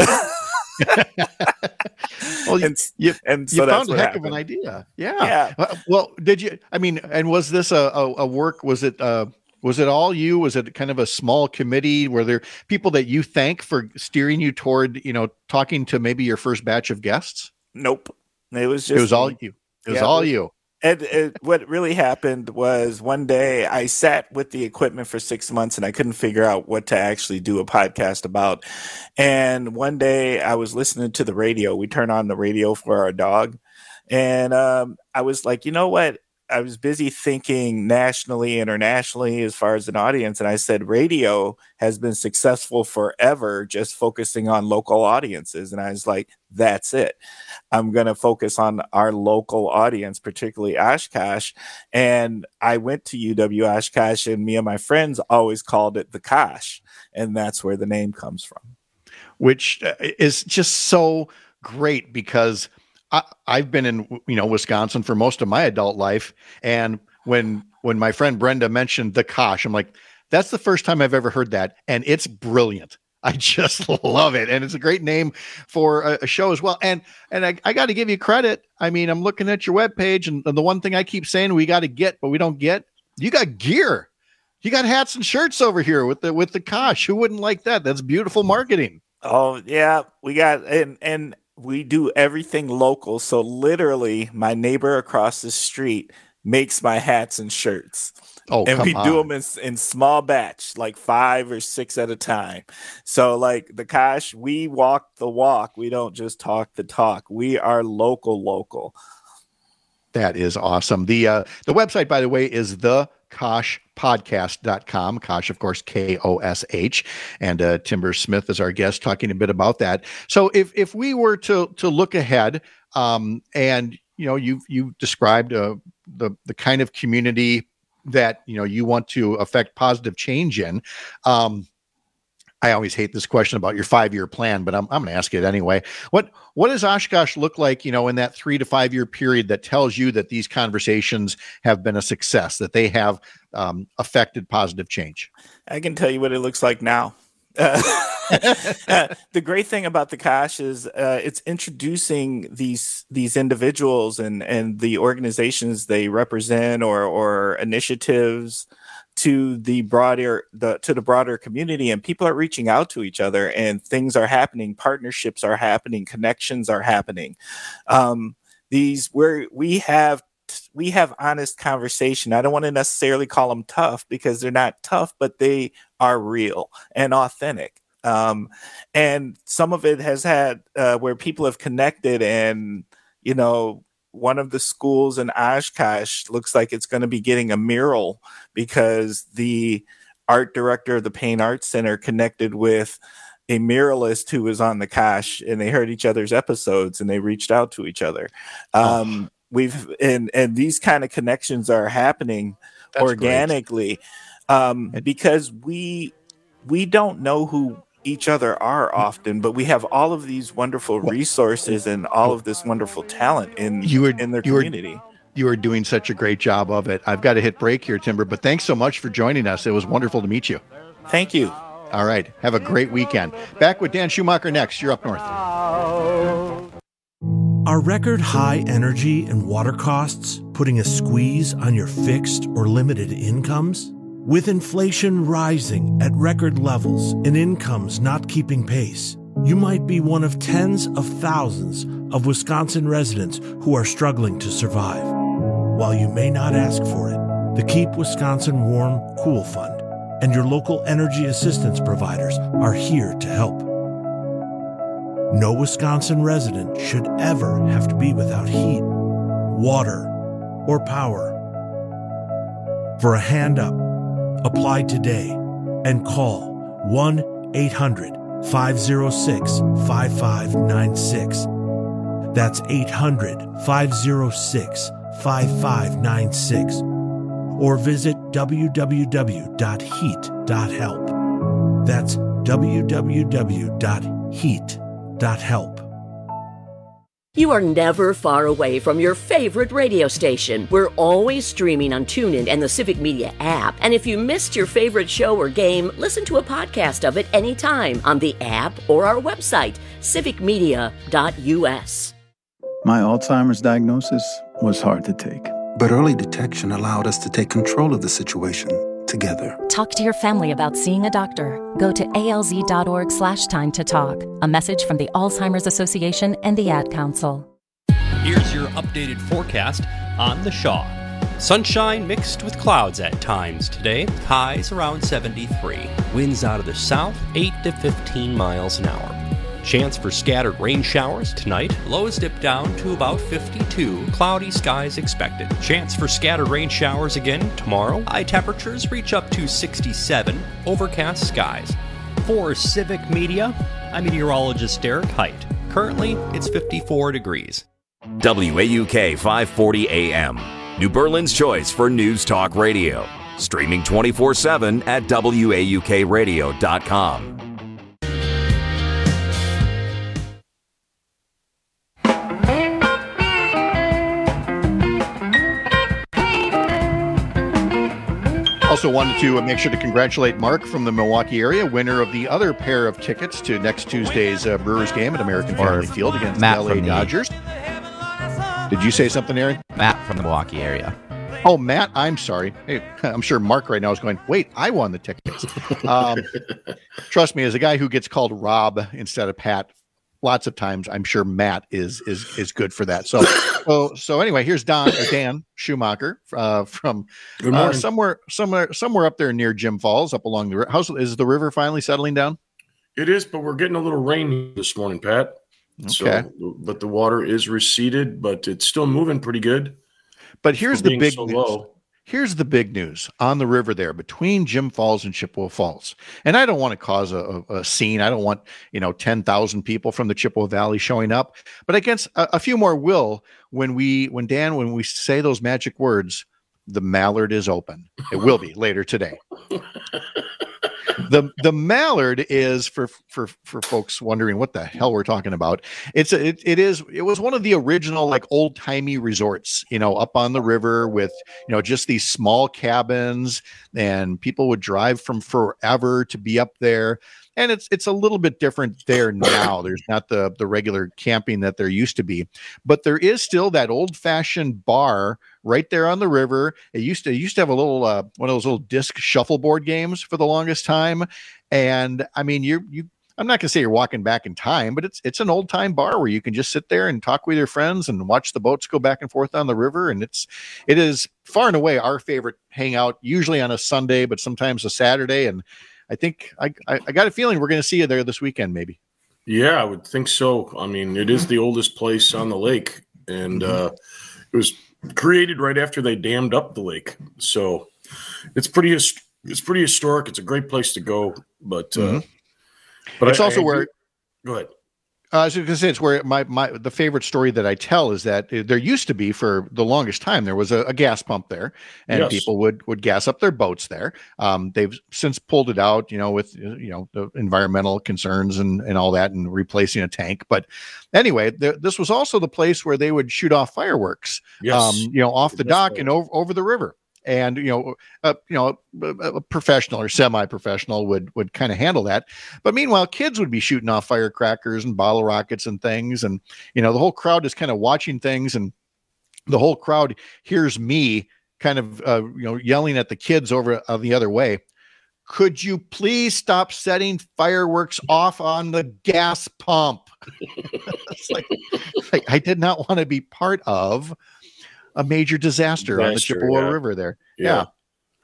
Well, you so found a heck happened. of an idea. Yeah. Well, did you, and was this a work, was it all you? Was it kind of a small committee? Were there people that you thank for steering you toward, talking to maybe your first batch of guests? Nope. It was all you. It was all you. And what really happened was one day I sat with the equipment for 6 months and I couldn't figure out what to actually do a podcast about. And one day I was listening to the radio. We turned on the radio for our dog. And I was like, you know what? I was busy thinking nationally, internationally, as far as an audience. And I said, radio has been successful forever, just focusing on local audiences. And I was like, that's it. I'm going to focus on our local audience, particularly Oshkosh. And I went to UW Oshkosh, and me and my friends always called it the Kosh. And that's where the name comes from. Which is just so great, because I've been in, Wisconsin for most of my adult life. And when my friend Brenda mentioned the Kosh, I'm like, that's the first time I've ever heard that. And it's brilliant. I just love it. And it's a great name for a show as well. And I got to give you credit. I'm looking at your webpage, and the one thing I keep saying we got to get, but we don't get, you got gear. You got hats and shirts over here with the Kosh. Who wouldn't like that? That's beautiful marketing. Oh yeah. We got, and we do everything local. So literally my neighbor across the street makes my hats and shirts. Oh, and we on. do them in small batch, like 5 or 6 at a time. So like the Kosh, we walk the walk. We don't just talk the talk. We are local. That is awesome. The website, by the way, is thekoshpodcast.com. Kosh, of course, Kosh. And Timber Smith is our guest, talking a bit about that. So if we were to look ahead, and you've described the kind of community that you want to affect positive change in. I always hate this question about your 5-year plan, but I'm going to ask it anyway. What does Oshkosh look like, in that 3 to 5 year period that tells you that these conversations have been a success, that they have affected positive change? I can tell you what it looks like now. The great thing about the Kosh is it's introducing these individuals and the organizations they represent or initiatives to the broader community, and people are reaching out to each other, and things are happening, partnerships are happening, connections are happening. We have honest conversation. I don't want to necessarily call them tough, because they're not tough, but they are real and authentic. And some of it has had where people have connected, and one of the schools in Oshkosh looks like it's going to be getting a mural because the art director of the Payne Arts Center connected with a muralist who was on the Kosh, and they heard each other's episodes and they reached out to each other. And these kind of connections are happening organically, because we don't know who each other are often, but we have all of these wonderful resources and all of this wonderful talent in their community. You are doing such a great job of it. I've got to hit break here, Timber, but thanks so much for joining us. It was wonderful to meet you. Thank you. All right. Have a great weekend. Back with Dan Schumacher next. You're up north. Are record high energy and water costs putting a squeeze on your fixed or limited incomes? With inflation rising at record levels and incomes not keeping pace, you might be one of tens of thousands of Wisconsin residents who are struggling to survive. While you may not ask for it, the Keep Wisconsin Warm Cool Fund and your local energy assistance providers are here to help. No Wisconsin resident should ever have to be without heat, water, or power. For a hand up, apply today and call 1-800-506-5596. That's 800-506-5596. Or visit www.heat.help. That's www.heat.help. You are never far away from your favorite radio station. We're always streaming on TuneIn and the Civic Media app. And if you missed your favorite show or game, listen to a podcast of it anytime on the app or our website, civicmedia.us. My Alzheimer's diagnosis was hard to take. But early detection allowed us to take control of the situation together. Talk to your family about seeing a doctor. Go to alz.org/time to talk. A message from the Alzheimer's Association and the Ad Council. Here's your updated forecast on the Shaw. Sunshine mixed with clouds at times today. Highs around 73. Winds out of the south, 8 to 15 miles an hour. Chance for scattered rain showers tonight. Lows dip down to about 52. Cloudy skies expected. Chance for scattered rain showers again tomorrow. High temperatures reach up to 67. Overcast skies. For Civic Media, I'm meteorologist Derek Height. Currently, it's 54 degrees. WAUK 540 AM. New Berlin's choice for News Talk Radio. Streaming 24/7 at WAUKradio.com. Also wanted to make sure to congratulate Mark from the Milwaukee area, winner of the other pair of tickets to next Tuesday's Brewers game at American Family Field against the LA Dodgers. Did you say something, Aaron? Matt from the Milwaukee area. Oh, Matt, I'm sorry. Hey, I'm sure Mark right now is going, wait, I won the tickets. Trust me, as a guy who gets called Rob instead of Pat lots of times, I'm sure Matt is good for that. So anyway, here's Dan Schumacher from somewhere up there near Jim Falls, up along the river. Is the river finally settling down? It is, but we're getting a little rain this morning, Pat. Okay. So, but the water is receded, but it's still moving pretty good. But here's the big news. Here's the big news on the river there between Jim Falls and Chippewa Falls. And I don't want to cause a scene. I don't want, 10,000 people from the Chippewa Valley showing up, but I guess a few more will when we say those magic words, the Mallard is open. It will be later today. The Mallard is for folks wondering what the hell we're talking about. It was one of the original like old timey resorts, up on the river with, just these small cabins, and people would drive from forever to be up there. And it's a little bit different there now. There's not the regular camping that there used to be, but there is still that old fashioned bar right there on the river. It used to have a little one of those little disc shuffleboard games for the longest time. And I mean, I'm not gonna say you're walking back in time, but it's an old time bar where you can just sit there and talk with your friends and watch the boats go back and forth on the river. And it is far and away our favorite hangout, usually on a Sunday, but sometimes a Saturday. And I think I got a feeling we're going to see you there this weekend, maybe. Yeah, I would think so. I mean, it is the oldest place on the lake, and it was created right after they dammed up the lake. So it's pretty historic. It's a great place to go, but it's also where. Go ahead. I was going to say it's where the favorite story that I tell is that there used to be for the longest time there was a gas pump there, and people would gas up their boats there. They've since pulled it out, with the environmental concerns and all that, and replacing a tank. But anyway, this was also the place where they would shoot off fireworks, off the dock and over the river. And a professional or semi-professional would kind of handle that, but meanwhile, kids would be shooting off firecrackers and bottle rockets and things, and the whole crowd is kind of watching things, and the whole crowd hears me kind of yelling at the kids over the other way. Could you please stop setting fireworks off on the gas pump? It's like I did not want to be part of a major disaster on the Chippewa River there. Yeah.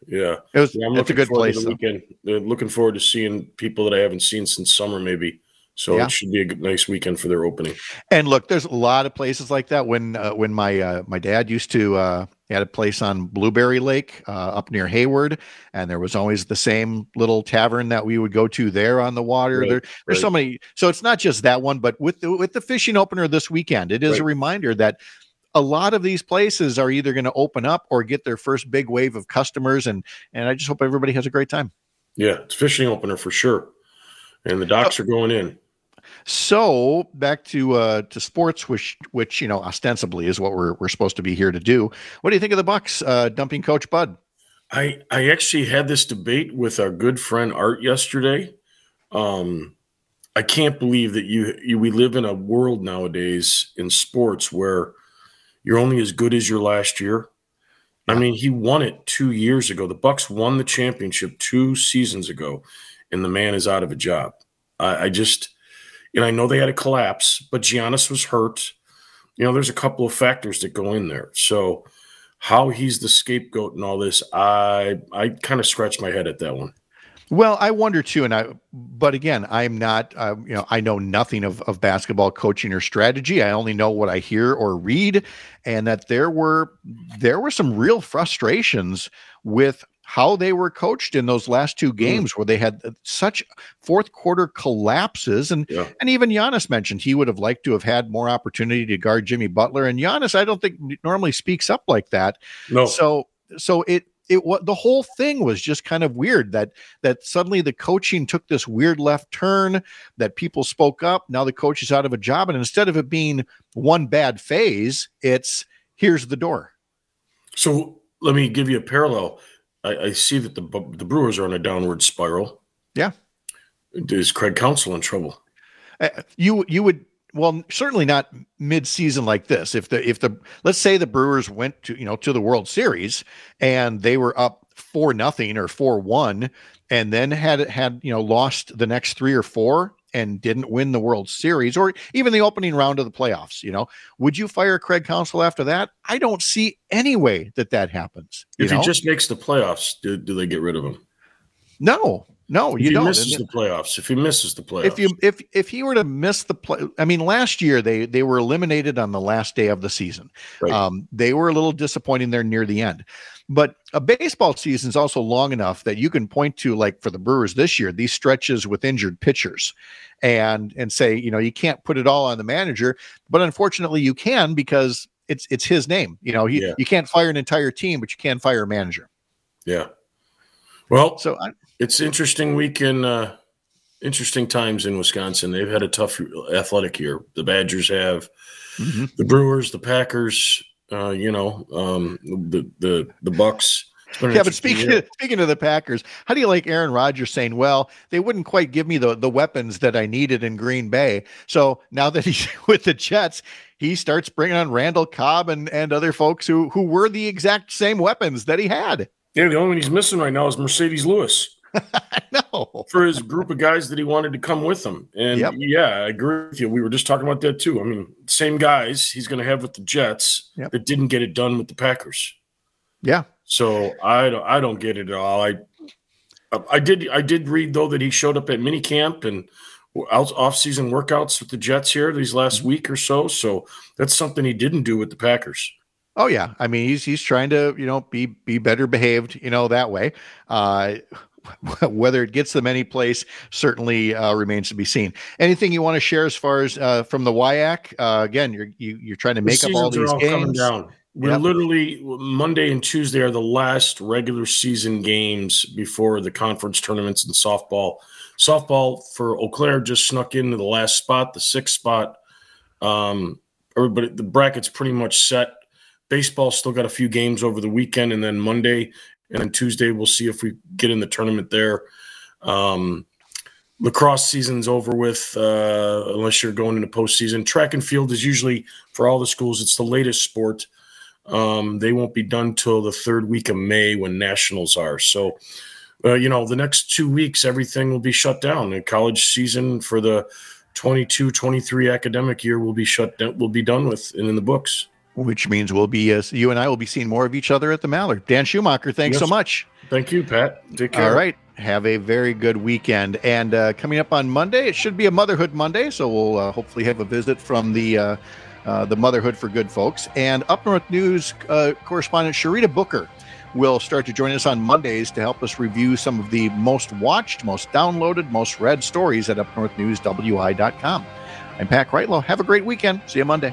It's a good place. Looking forward to seeing people that I haven't seen since summer, maybe. So it should be a nice weekend for their opening. And look, there's a lot of places like that. When my dad used to had a place on Blueberry Lake up near Hayward, and there was always the same little tavern that we would go to there on the water. Right, There's so many. So it's not just that one, but with the fishing opener this weekend, it is a reminder that a lot of these places are either going to open up or get their first big wave of customers, and I just hope everybody has a great time. Yeah, it's fishing opener for sure, and the docks are going in. So back to sports, which ostensibly is what we're supposed to be here to do. What do you think of the Bucks dumping Coach Bud? I actually had this debate with our good friend Art yesterday. I can't believe that we live in a world nowadays in sports where you're only as good as your last year. I mean, he won it 2 years ago. The Bucks won the championship 2 seasons ago, and the man is out of a job. I know they had a collapse, but Giannis was hurt. There's a couple of factors that go in there. So how he's the scapegoat and all this, I kind of scratch my head at that one. Well, I wonder too, but again, I'm not, I know nothing of basketball coaching or strategy. I only know what I hear or read, and that there were some real frustrations with how they were coached in those last 2 games where they had such fourth quarter collapses. And even Giannis mentioned he would have liked to have had more opportunity to guard Jimmy Butler. And Giannis, I don't think normally speaks up like that. No. So the whole thing was just kind of weird that suddenly the coaching took this weird left turn, that people spoke up. Now the coach is out of a job. And instead of it being one bad phase, it's here's the door. So let me give you a parallel. I see that the Brewers are on a downward spiral. Yeah. Is Craig Counsell in trouble? You would, well, certainly not mid-season like this. If the let's say the Brewers went to the World Series and they were up 4-0 or 4-1, and then had lost the next 3 or 4 and didn't win the World Series or even the opening round of the playoffs, would you fire Craig Counsell after that? I don't see any way that happens. If he just makes the playoffs, do they get rid of him? No, you don't. If he misses the playoffs. If he were to miss the play, I mean, last year they were eliminated on the last day of the season. Right. They were a little disappointing there near the end. But a baseball season is also long enough that you can point to, like for the Brewers this year, these stretches with injured pitchers and say, you can't put it all on the manager, but unfortunately you can, because it's his name. You can't fire an entire team, but you can fire a manager. Yeah. Well, it's interesting week in interesting times in Wisconsin. They've had a tough athletic year. The Badgers have, the Brewers, the Packers, the Bucks. Yeah, but speaking of the Packers, how do you like Aaron Rodgers saying, well, they wouldn't quite give me the weapons that I needed in Green Bay. So now that he's with the Jets, he starts bringing on Randall Cobb and other folks who were the exact same weapons that he had. Yeah, the only one he's missing right now is Mercedes Lewis. No. For his group of guys that he wanted to come with him. And I agree with you. We were just talking about that too. I mean, same guys he's going to have with the Jets that didn't get it done with the Packers. Yeah. So I don't get it at all. I did read though that he showed up at minicamp and off-season workouts with the Jets here these last week or so. So that's something he didn't do with the Packers. Oh yeah, I mean he's trying to be better behaved that way. Whether it gets them any place certainly remains to be seen. Anything you want to share as far as from the WIAC? Again, you're trying to make up all these games. Coming down. We're literally Monday and Tuesday are the last regular season games before the conference tournaments in softball. Softball for Eau Claire just snuck into the last spot, the 6th spot. Everybody, the bracket's pretty much set. Baseball still got a few games over the weekend, and then Monday and then Tuesday we'll see if we get in the tournament there. Lacrosse season's over with unless you're going into postseason. Track and field is usually, for all the schools, it's the latest sport. They won't be done till the 3rd week of May when nationals are. So, the next 2 weeks, everything will be shut down. The college season for the 22-23 academic year will be shut down, will be done with and in the books. Which means we'll be, you and I will be seeing more of each other at the Mallard. Dan Schumacher, thanks so much. Thank you, Pat. Take care. All right. Have a very good weekend. And coming up on Monday, it should be a Motherhood Monday. So we'll hopefully have a visit from the Motherhood for Good folks. And Up North News correspondent Sharita Booker will start to join us on Mondays to help us review some of the most watched, most downloaded, most read stories at upnorthnewswi.com. I'm Pat Kreitlow. Have a great weekend. See you Monday.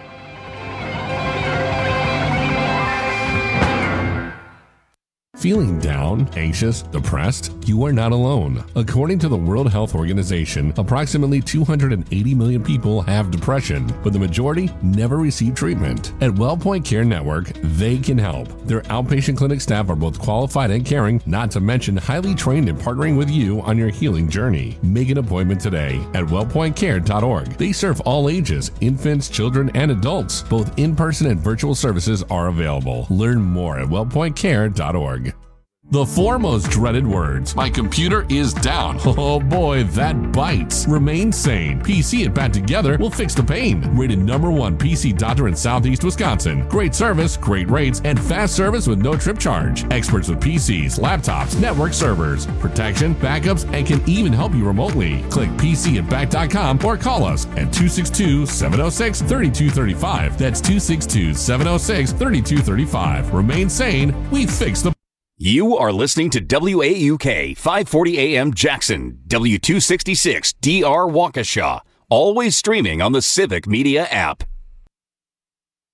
Feeling down, anxious, depressed? You are not alone. According to the World Health Organization, approximately 280 million people have depression, but the majority never receive treatment. At WellPoint Care Network, they can help. Their outpatient clinic staff are both qualified and caring, not to mention highly trained in partnering with you on your healing journey. Make an appointment today at wellpointcare.org. They serve all ages, infants, children, and adults. Both in-person and virtual services are available. Learn more at wellpointcare.org. The four most dreaded words. My computer is down. Oh boy, that bites. Remain sane. PC and Pat together will fix the pain. Rated #1 PC doctor in Southeast Wisconsin. Great service, great rates, and fast service with no trip charge. Experts with PCs, laptops, network servers, protection, backups, and can even help you remotely. Click PCandBack.com or call us at 262-706-3235. That's 262-706-3235. Remain sane. We fix the You are listening to WAUK 540 AM Jackson, W266 DR Waukesha, always streaming on the Civic Media app.